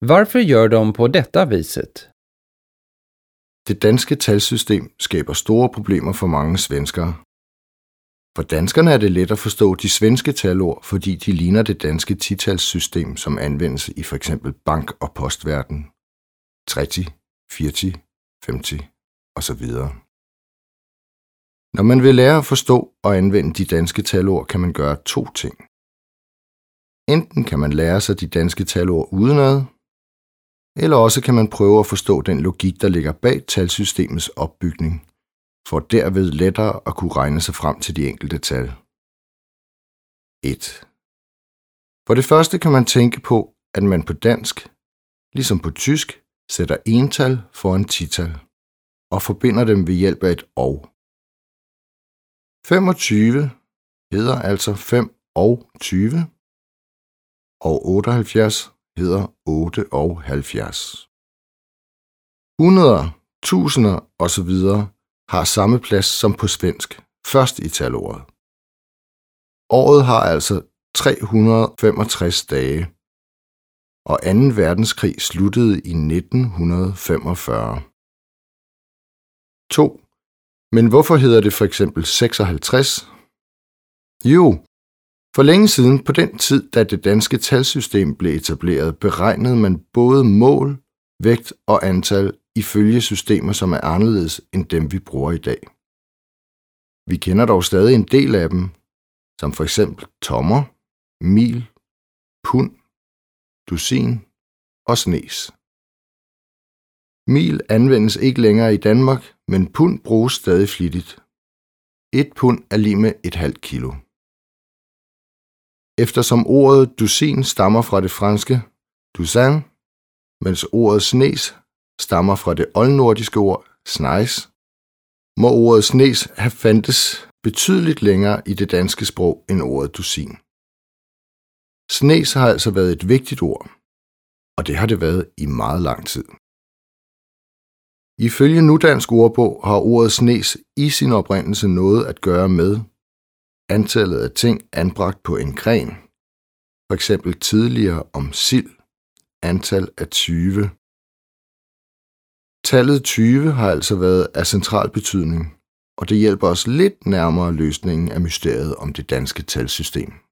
Varför gör de på detta viset? Det danske talsystem skaber store problemer for mange svenskere. For danskerne er det let at forstå de svenske talord, fordi de ligner det danske titalssystem, som anvendes i f.eks. bank- og postverden. 30, 40, 50 osv. Når man vil lære at forstå og anvende de danske talord, kan man gøre to ting. Enten kan man lære sig de danske talord udenad, eller også kan man prøve at forstå den logik, der ligger bag talsystemets opbygning, for derved lettere at kunne regne sig frem til de enkelte tal. 1. For det første kan man tænke på, at man på dansk, ligesom på tysk, sætter ental foran tital og forbinder dem ved hjælp af et og. 25 hedder altså 5 og 20, og 78 hedder 8 og 70. Hundreder, tusinder osv. har samme plads som på svensk, først i talordet. Året har altså 365 dage, og 2. verdenskrig sluttede i 1945. 2. Men hvorfor hedder det for eksempel 56? Jo, for længe siden, på den tid, da det danske talsystem blev etableret, beregnede man både mål, vægt og antal ifølge systemer, som er anderledes end dem, vi bruger i dag. Vi kender dog stadig en del af dem, som for eksempel tommer, mil, pund, dusin og snes. Mil anvendes ikke længere i Danmark, men pund bruges stadig flittigt. 1 pund er lig med ½ kilo. Eftersom ordet dusin stammer fra det franske douzain, mens ordet snes stammer fra det oldnordiske ord sneis, må ordet snes have fandtes betydeligt længere i det danske sprog end ordet dusin. Snes har altså været et vigtigt ord, og det har det været i meget lang tid. Ifølge Nudansk Ordbog har ordet snes i sin oprindelse noget at gøre med antallet af ting anbragt på en gren, for eksempel tidligere om sild, antal af 20. Tallet 20 har altså været af central betydning, og det hjælper os lidt nærmere løsningen af mysteriet om det danske talsystem.